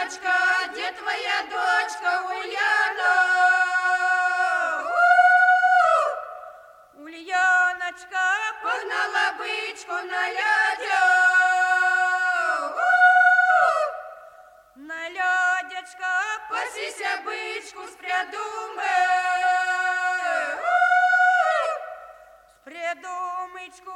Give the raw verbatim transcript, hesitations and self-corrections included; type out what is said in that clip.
Ульяночка, где твоя дочка, Ульяна? Ульяночка погнала бычку на лядя. На лядячка пасися бычку спрядуме. Спрядумичку